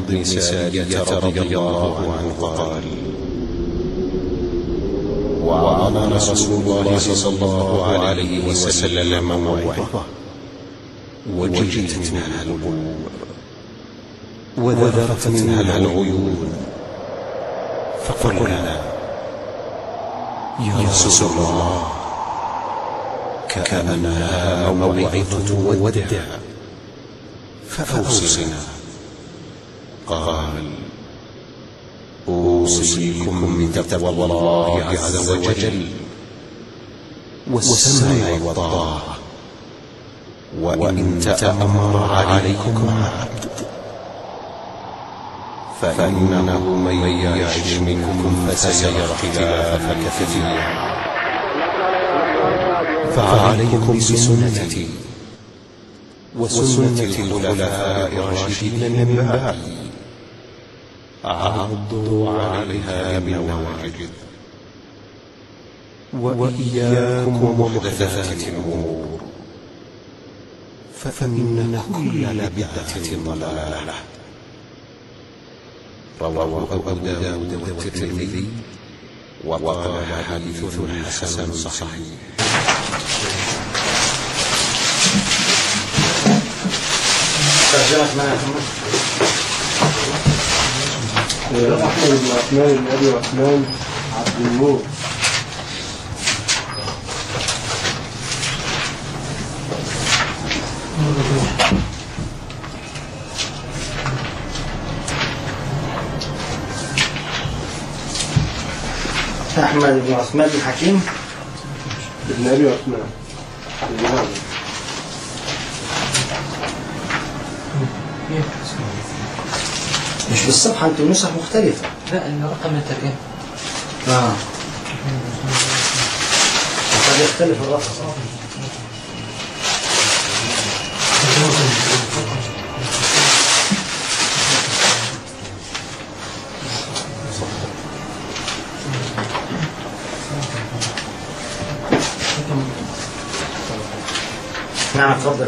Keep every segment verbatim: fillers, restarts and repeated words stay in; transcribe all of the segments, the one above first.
بن سارية رضي الله عنه قال: وعظنا رسول الله صلى الله عليه وسلم موعظة وجلت منها القلوب وذرفت منها العيون، فقلنا: يا رسول الله، كأنها موعظة ودع، فأوصنا. قال: أوصيكم بتقوى الله عز وجل والسمع والطاعة، وإن تأمر عليكم عبد فإنه من يعش منكم فسيرى اختلافا كثيرا، فعليكم بسنتي وسنة الخلفاء الراشدين من بعدي، عضوا عليها بالنواجذ، وإياكم ومحدثات الأمور، فإن كل بدعة ضلالة. رواه أبو داود والترمذي وقال: حديث حسن صحيح. أحمد بن عثمان بن أبي عثمان عبد النور. أحمد بن عثمان بن حكيم بن أبي عثمان. مش بالصفحة، أنتم نسخ مختلفة. لا، الرقم الترجمة. آه قد يختلف الرقم. نعم، تفضل.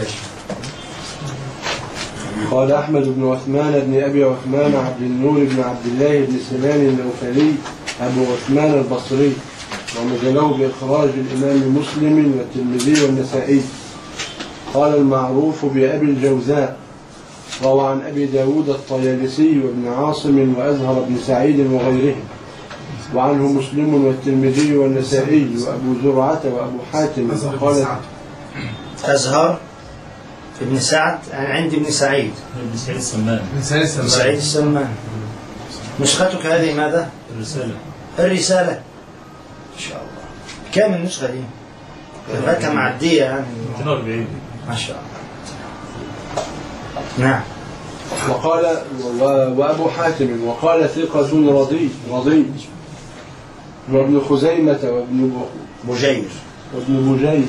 قال: أحمد بن عثمان بن أبي عثمان عبد النور بن عبد الله بن سنان النوفلي أبو عثمان البصري، ومجله بإخراج الإمام مسلم والترمذي والنسائي. قال: المعروف بأبي الجوزاء، روى عن أبي داود الطيالسي وابن عاصم وأزهر بن سعيد وغيرهم، وعنه مسلم والترمذي والنسائي وأبو زرعة وأبو حاتم. قال: أزهر ابن سعد، أنا عندي ابن سعيد ابن سعيد السمان ابن سعيد السمان. نسختك هذه ماذا؟ الرسالة. الرسالة إن شاء الله. كم النسخة دي؟ لغاية معدية يعني. مئتين وأربعين ما شاء الله. نعم. وقال: وأبو حاتم وقال: ثقة رضي رضي وابن خزيمة وابن بجير وابن بجير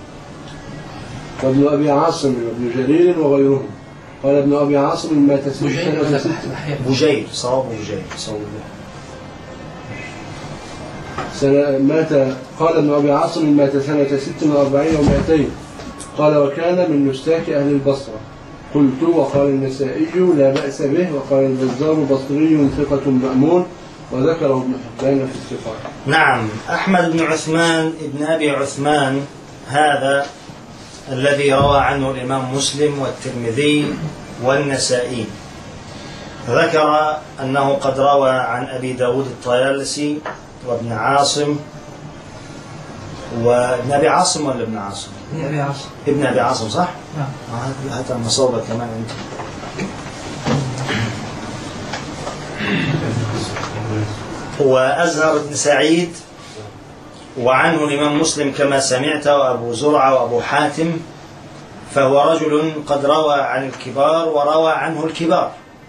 وابن أبي عاصم وابن جرير وغيرهم. قال ابن أبي عاصم: مات سنة ست. بجير، صواب بجير، صواب. سنة مات. قال ابن أبي عاصم: مات سنة ست وأربعين ومائتين. قال: وكان من نساك أهل البصرة. قلت: وقال النسائي: لا بأس به. وقال البزار: بصري ثقة مأمون، وذكره ابن حبان في الثقات. نعم. أحمد بن عثمان ابن أبي عثمان هذا الذي روى عنه الإمام مسلم والترمذي والنسائي، ذكر أنه قد روى عن أبي داود الطيالسي وابن عاصم وابن أبي عاصم ولا ابن عاصم؟ ابن أبي عاصم. ابن أبي عاصم، صح؟ نعم. هذا المصوبة كمان أنت. وأزهر بن سعيد، وعنه الإمام مسلم كما سمعت، وأبو زرعة وأبو حاتم، فهو رجل قد روى عن الكبار وروى عنه الكبار،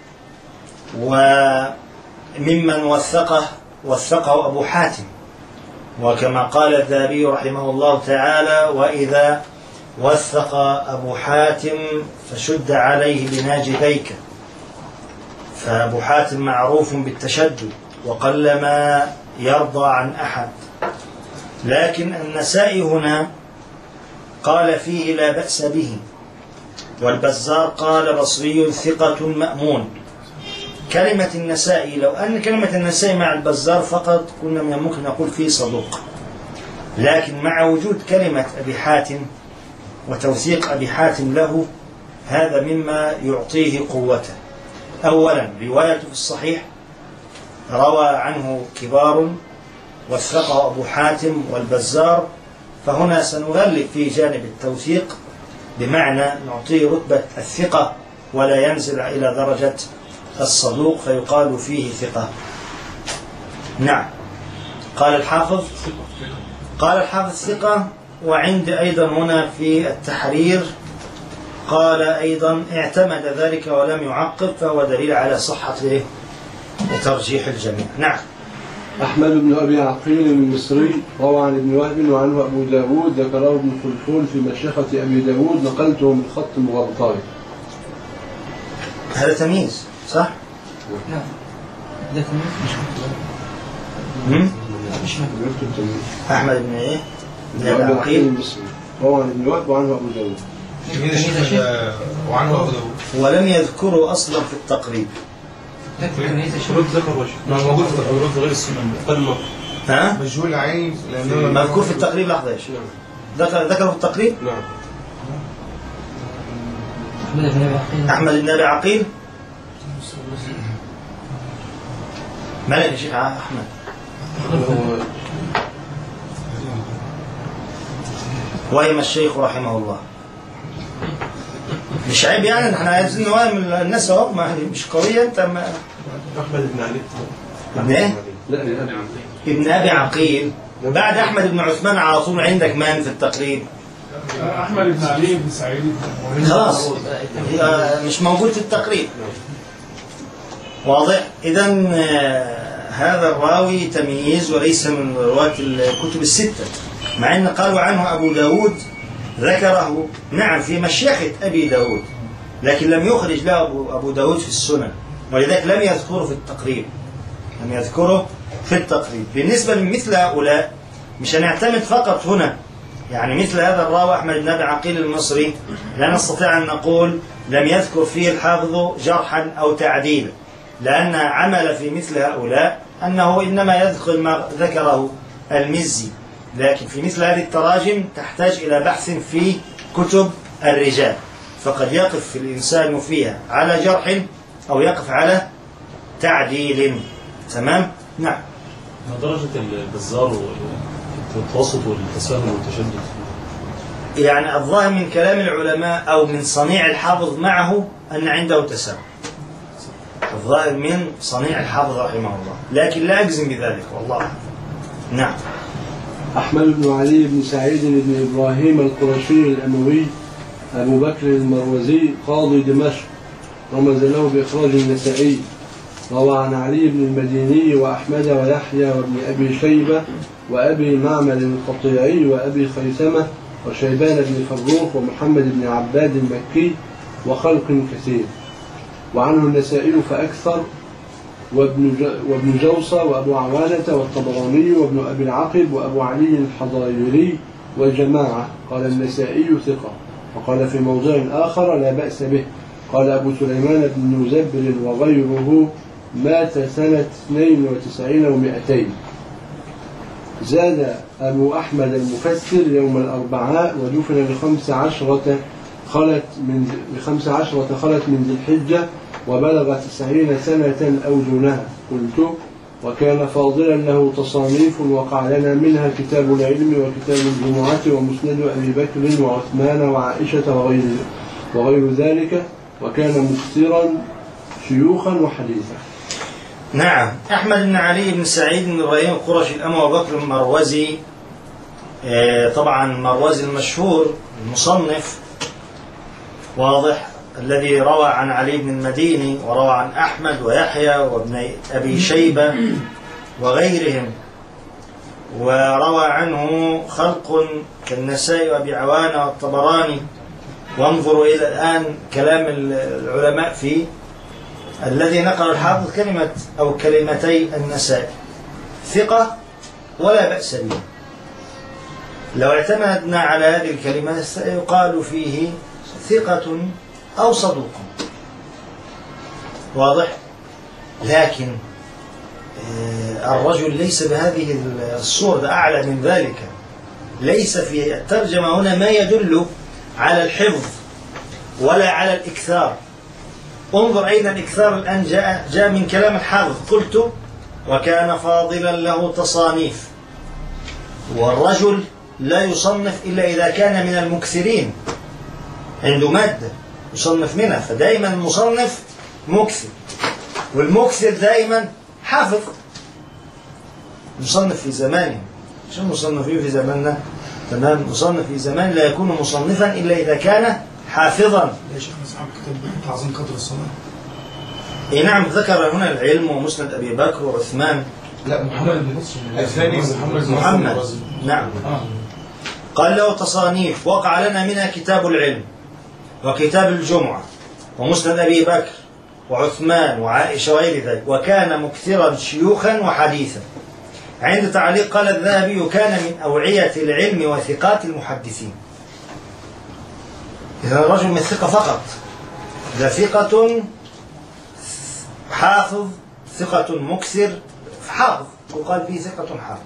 وممن وثقه وثقه أبو حاتم، وكما قال الذهبي رحمه الله تعالى: وإذا وثق أبو حاتم فشد عليه بناجذيك. فأبو حاتم معروف بالتشدد وقلما يرضى عن أحد، لكن النسائي هنا قال فيه: لا بأس به. والبزار قال: بصري ثقة مأمون. كلمة النسائي، لو أن كلمة النسائي مع البزار فقط كنا من ممكن نقول فيه صدوق، لكن مع وجود كلمة أبي حاتم وتوثيق أبي حاتم له هذا مما يعطيه قوته. أولا روايته في الصحيح روى عنه كبار وثقه أبو حاتم والبزار، فهنا سنغلب في جانب التوثيق بمعنى نعطيه رتبة الثقة ولا ينزل إلى درجة الصدوق فيقال فيه ثقة. نعم. قال الحافظ قال الحافظ ثقة. وعند أيضا هنا في التحرير قال أيضا اعتمد ذلك ولم يعقب، فهو دليل على صحة وترجيح الجميع. نعم. أحمد بن أبي عقيل المصري روى عن ابن وهب وعنه أبو داود، ذكره ابن خلفون في مشيخة أبي داود، نقلته من خط مغطاي. هذا تمييز صح؟ نعم. ده تمييز مش مكتوب. أحمد بن إيه؟ بن أبي عقيل المصري روى عن ابن وهب وعنه أبو داود. وعنه أبو داود ولم يذكروا أصلا في التقريب. شروط ذكر وجه موجود في الأوراق غير السنن قلة ها؟ مجهول عين لأنه مذكور في التقريب. لحظة ايش؟ ذكر ذكره في التقريب؟ نعم. أحمد بن أبي عقيل. مالك يا شيخ أحمد؟ وهم الشيخ رحمه الله. مش عيب يعني احنا عايزين نوهم الناس اهو، ما مش قوية انت. ما أحمد بن علي. ابن ايه؟ لا ابن ابن أبي عقيل. بعد أحمد بن عثمان على طول عندك من في التقريب؟ أحمد بن علي بن سعيد. خلاص مش موجود في التقريب. واضح؟ إذا هذا الراوي تمييز وليس من رواة الكتب الستة، مع أن قالوا عنه أبو داود ذكره نعم في مشيخة أبي داود، لكن لم يخرج له أبو داود في السنن، ولذلك لم يذكره في التقريب. لم يذكره في التقريب. بالنسبة لمثل هؤلاء مش هنعتمد فقط هنا، يعني مثل هذا الراوي أحمد بن أبي عقيل المصري لا نستطيع أن نقول لم يذكر فيه الحافظ جرحا أو تعديلا، لأن عمل في مثل هؤلاء أنه إنما يذكر ما ذكره المزي، لكن في مثل هذه التراجم تحتاج إلى بحث في كتب الرجال، فقد يقف الإنسان فيها على جرح أو يقف على تعديل. تمام؟ نعم. درجة البزار والتوسط والتساهل والتشدد، يعني الظاهر من كلام العلماء أو من صنيع الحافظ معه أن عنده تساهل، الظاهر من صنيع الحافظ رحمه الله، لكن لا أجزم بذلك والله. نعم. أحمد بن علي بن سعيد بن إبراهيم القرشي الأموي أبو بكر المروزي قاضي دمشق، رمز له بإخراج النسائي، روى عن علي بن المديني وأحمد ويحيى وابن أبي شيبة وأبي معمر القطيعي وأبي خيثمة وشيبان بن فروخ ومحمد بن عباد المكي وخلق كثير، وعنه النسائي فأكثر وابن جوصة وأبو عوانة والطبراني وابن أبي العقب وأبو علي الحضايري والجماعة. قال النسائي ثقة، وقال في موضع آخر لا بأس به. قال أبو سليمان بن مزبر وغيره مات سنة اثنين وتسعين ومئتين. زاد أبو أحمد المفسر يوم الأربعاء ودفن بخمس عشرة خلت من بخمس عشرة خلت من ذي الحجة وبلغ تسعين سنة أو دونها. قلت وكان فاضلا له تصانيف وقع لنا منها كتاب العلم وكتاب الجمعة ومسند أبي بكر وعثمان وعائشة وغير, وغير ذلك، وكان مكثرا شيوخا وحديثا. نعم. أحمد بن علي بن سعيد بن إبراهيم القرشي الأموي أبو بكر المروزي، طبعا مروزي المشهور المصنف واضح، الذي روى عن علي بن المديني وروى عن أحمد ويحيى وابن أبي شيبة وغيرهم، وروى عنه خلق كالنسائي وأبي عوانة والطبراني. وانظروا إلى الآن كلام العلماء فيه، الذي نقل الحافظ كلمة أو كلمتي النسائي ثقة ولا بأس به. لو اعتمدنا على هذه الكلمة يقال فيه ثقة أو صدوق. واضح؟ لكن الرجل ليس بهذه الصورة، ده أعلى من ذلك. ليس في الترجمة هنا ما يدل على الحفظ ولا على الإكثار. انظر أين الإكثار الآن جاء, جاء من كلام الحافظ. قلت وكان فاضلا له تصانيف، والرجل لا يصنف إلا إذا كان من المكثرين، عنده مادة يصنف منها، فدائما المصنف مكثر، والمكثر دائما حافظ. مصنف في زمانه، مش المصنفين في زماننا، تمام. مصنف في زمان لا يكون مصنفا إلا إذا كان حافظا. يا شيخ أصحاب كتاب تعظيم قدر الصلاة. إيه نعم، ذكر هنا العلم ومسند أبي بكر وعثمان. لا محمد بن الثاني محمد محمد نعم. آه. قال له تصانيف وقع لنا منها كتاب العلم وكتاب الجمعة ومسند أبي بكر وعثمان وعائشة وغير ذلك، وكان مكثرا شيوخا وحديثا. عند تعليق قال الذهبي كان من أوعية العلم وثقات المحدثين. إذا الرجل من الثقة فقط، ذا ثقة حافظ، ثقة مكثر حافظ، وقال فيه ثقة حافظ.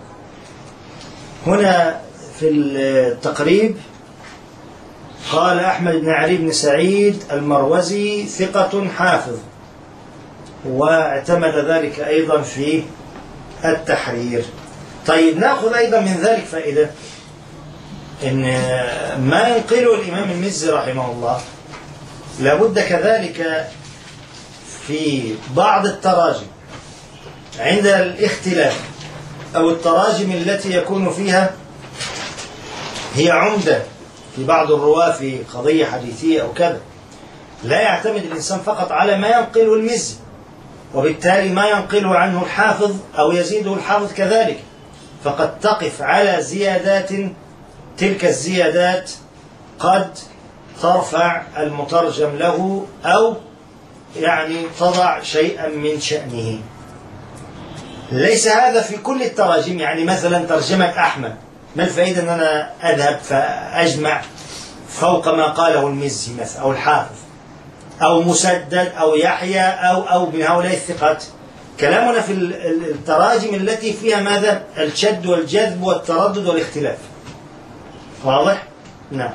هنا في التقريب قال أحمد بن علي بن سعيد المروزي ثقة حافظ، واعتمد ذلك أيضا في التحرير. طيب نأخذ أيضا من ذلك فائدة، إن ما ينقله الإمام المزي رحمه الله لابد كذلك في بعض التراجم عند الاختلاف أو التراجم التي يكون فيها هي عمدة في بعض الرواة في قضية حديثية أو كذا، لا يعتمد الإنسان فقط على ما ينقله المزي، وبالتالي ما ينقله عنه الحافظ أو يزيده الحافظ كذلك، فقد تقف على زيادات، تلك الزيادات قد ترفع المترجم له أو يعني تضع شيئا من شأنه. ليس هذا في كل التراجم. يعني مثلا ترجمة أحمد، ما الفائدة أن أنا أذهب فأجمع فوق ما قاله المزي مثلا أو الحافظ أو مسدد أو يحيى أو أو من هؤلاء الثقات. كلامنا في التراجم التي فيها ماذا؟ الشد والجذب والتردد والاختلاف. واضح؟ نعم.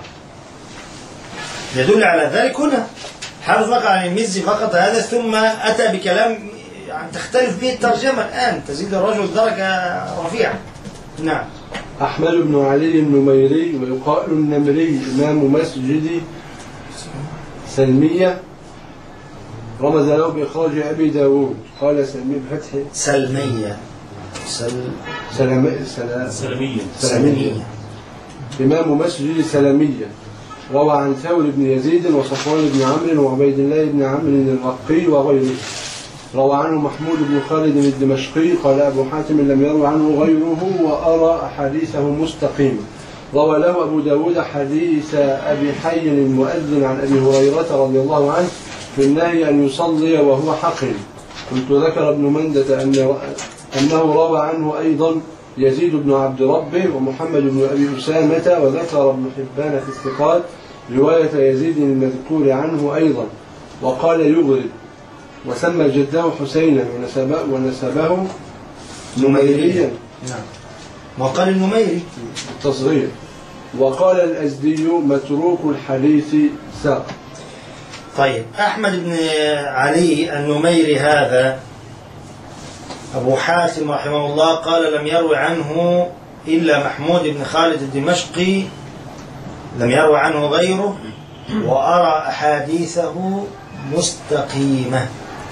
يدل على ذلك هنا حافظ فقط عن المزي فقط هذا، ثم أتى بكلام يعني تختلف به الترجمة الآن، تزيد الرجل درجة رفيعة. نعم. أحمد بن علي النميري ويقال النمري إمام مسجد سلمية، رمز له بإخراج أبي داود. قال سلمية بفتح سلمية سل... سلمية سلمية سلمية سلمية إمام مسجد سلمية، روى عن ثور بن يزيد وصفوان بن عمرو وعبيد الله بن عمرو الرقي وغيره. روى عنه محمود بن خالد الدمشقي. قال أبو حاتم لم يروى عنه غيره وأرى أحاديثه مستقيمة. روى له أبو داود حديث أبي حي المؤذن عن أبي هريرة رضي الله عنه في النهي أن يصلي وهو حقن. كنت ذكر ابن مندة أن أنه روى عنه أيضا يزيد بن عبد ربه ومحمد بن أبي أسامة، وذكر ابن حبان في الثقات رواية يزيد المذكور عنه أيضا، وقال يغرب، وسمى جده حسينا ونسبه, ونسبه نميريا. نعم. وقال النميري التصغير. وقال الأزدي متروك الحديث ساق. طيب أحمد بن علي النميري هذا أبو حاتم رحمه الله قال لم يروي عنه إلا محمود بن خالد الدمشقي، لم يروي عنه غيره، وأرى أحاديثه مستقيمة.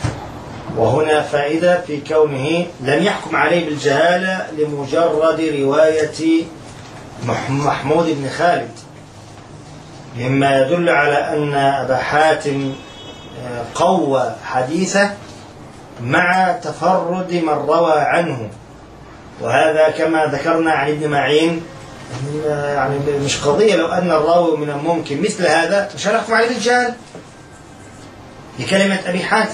وهنا فائدة في كونه لم يحكم عليه بالجهالة لمجرد رواية محمود بن خالد، مما يدل على أن أبا حاتم قوى حديثه مع تفرد من روى عنه. وهذا كما ذكرنا عن ابن معين، يعني مش قضية لو أن الراوي من الممكن مثل هذا مش هنحكم عليه بالجهل لكلمة أبي حاتم.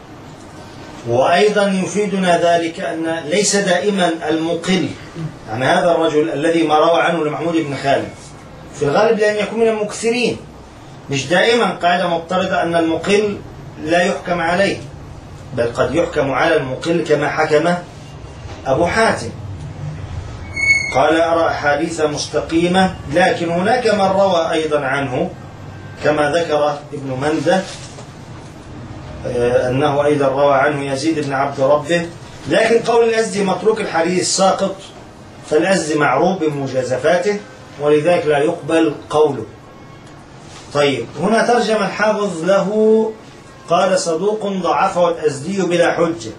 وأيضا يفيدنا ذلك أن ليس دائما المقل، يعني هذا الرجل الذي ما روى عنه لمحمود بن خالد في الغالب لأن يكون من المكثرين، مش دائما قاعدة مضطردة أن المقل لا يحكم عليه. بل قد يحكم على المقل كما حكم أبو حاتم. قال أرى أحاديث مستقيمة، لكن هناك من روى أيضا عنه كما ذكر ابن منده أنه أيضا روى عنه يزيد بن عبد ربه، لكن قول الأزدي متروك الحديث ساقط، فالأزدي معروف بمجازفاته ولذلك لا يقبل قوله. طيب هنا ترجم الحافظ له قال صدوق ضعفه الأزدي بلا حجة.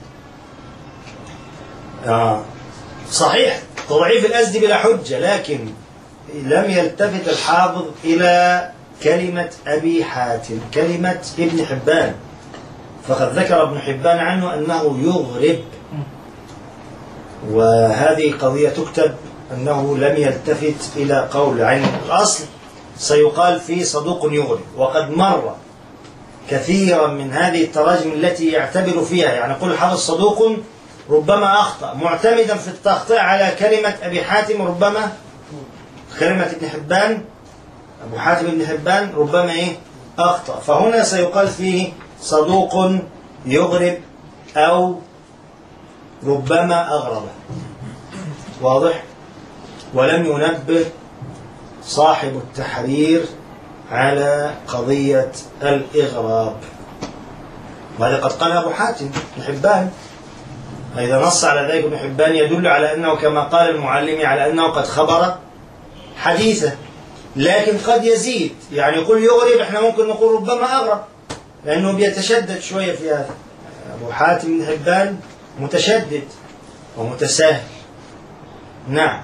آه صحيح تضعيف الأزدي بلا حجة، لكن لم يلتفت الحافظ إلى كلمة أبي حاتم، كلمة ابن حبان، فقد ذكر ابن حبان عنه أنه يغرب، وهذه قضية تكتب أنه لم يلتفت إلى قول، عن الأصل سيقال في صدوق يغرب، وقد مر كثيرا من هذه التراجم التي يعتبر فيها، يعني يقول الحافظ صدوق ربما أخطأ معتمدا في التخطيء على كلمة أبي حاتم، ربما كلمة ابن حبان أبو حاتم ابن حبان ربما إيه أخطأ، فهنا سيقال فيه صدوق يغرب أو ربما أغرب، واضح؟ ولم ينبه صاحب التحرير على قضية الإغراب، وهذا قد قال أبو حاتم ابن حبان، إذا نص على ذلك ابن حبان يدل على أنه كما قال المعلم على أنه قد خبر حديثه، لكن قد يزيد، يعني يقول يغرب احنا ممكن نقول ربما أغرب، لأنه بيتشدد شوية في هذا. أبو حاتم بن حبان متشدد ومتساهل. نعم.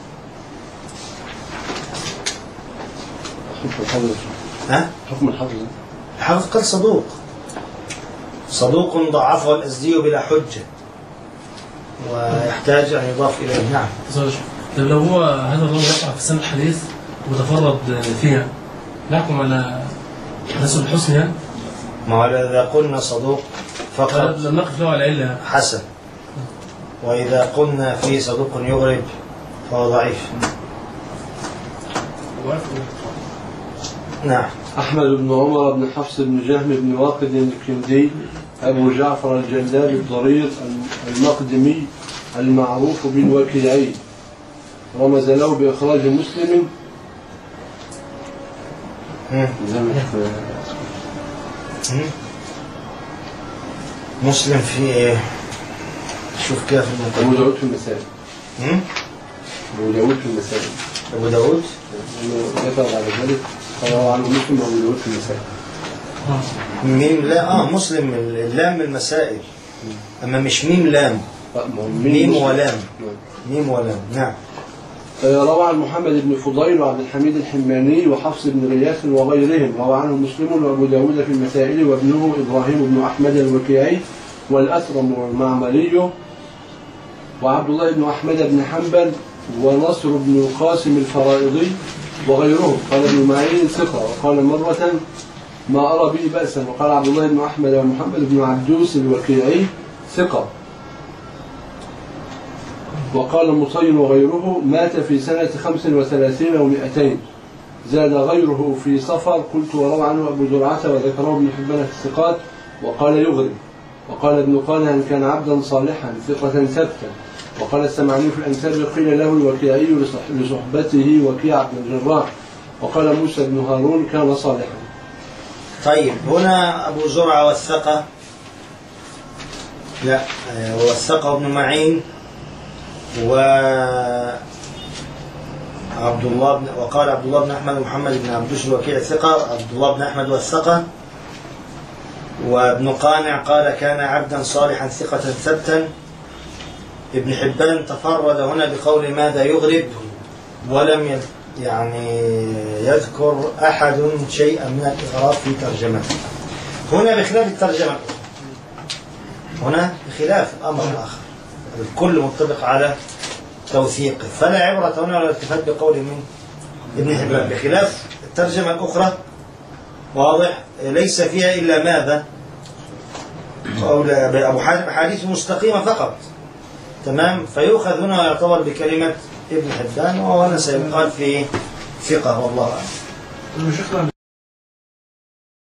حكم الحفظ. ها؟ حكم الحفظ. الحافظ قال صدوق، صدوق ضعفه الأزدي بلا حجة ويحتاج أن يضاف إليه. نعم. طيب لو هو هذا الرجل يقع في سنة الحديث وتفرد فيها نحكم على نسب الحسن يعني؟ ما هو إذا قلنا صدوق فقط لم نقف له على علة حسن، وإذا قلنا في صدوق يغرب فهو ضعيف. نعم. أحمد بن عمر بن حفص بن جهم بن واقد الكندي أبو جعفر الجلال الضرير المقدمي المعروف بالوكيعي، رمز له بإخراج مسلم. مسلم في شوف كيف أبو داود في المسائل. أبو داود في المسائل. أبو داود يقرأ على ذلك قال عنه مسلم أبو داود في المسائل. ميم لا آه مسلم اللام المسائل، أما مش ميم لام، ميم ولام. ميم ولام. نعم. روى عن محمد بن فضيل وعبد الحميد الحماني وحفص بن غياث وغيرهم، روى عنه مسلم وأبو داود في المسائل وابنه إبراهيم بن أحمد الوكيعي والأثرم والمعمري وعبد الله بن أحمد بن حنبل ونصر بن قاسم الفرائضي وغيرهم. قال ابن معين ثقة، وقال مرة ما أرى به بأسا، وقال عبد الله بن أحمد ومحمد بن عبدوس الوكيعي ثقة، وقال مصين وغيره مات في سنة خمس وثلاثين ومئتين، زاد غيره في صفر. قلت وروى عنه أبو زرعة وذكره ابن حبان في الثقات وقال يغرب. وقال ابن قانع كان عبدا صالحا ثقة ثبتا. وقال السمعاني في الأنساب قيل له الوكيعي لصحبته وكيع بن الجراح. وقال موسى بن هارون كان صالحا. طيب هنا أبو زرعة والثقة، لا والثقة ابن معين وعبد الله بن، وقال عبد الله بن أحمد ومحمد بن عبدوس الوكيع الثقة، عبد الله بن أحمد والثقة. وابن قانع قال كان عبدا صالحا ثقة ثبتا. ابن حبان تفرد هنا بقول ماذا يغرب، ولم يعني يذكر أحد شيئا من الإغراب في ترجمته. هنا بخلاف الترجمة، هنا بخلاف الأمر الآخر، الكل متفق على توثيقه، فلا عبرة هنا ولا التفات بقول من ابن حبان، بخلاف الترجمة الأخرى واضح ليس فيها إلا ماذا قول أبو حاتم أحاديث مستقيمة فقط، تمام، فيؤخذ هنا ويعتبر بكلمة ابن حبان، وهنا سيقال في ثقة والله أعلم.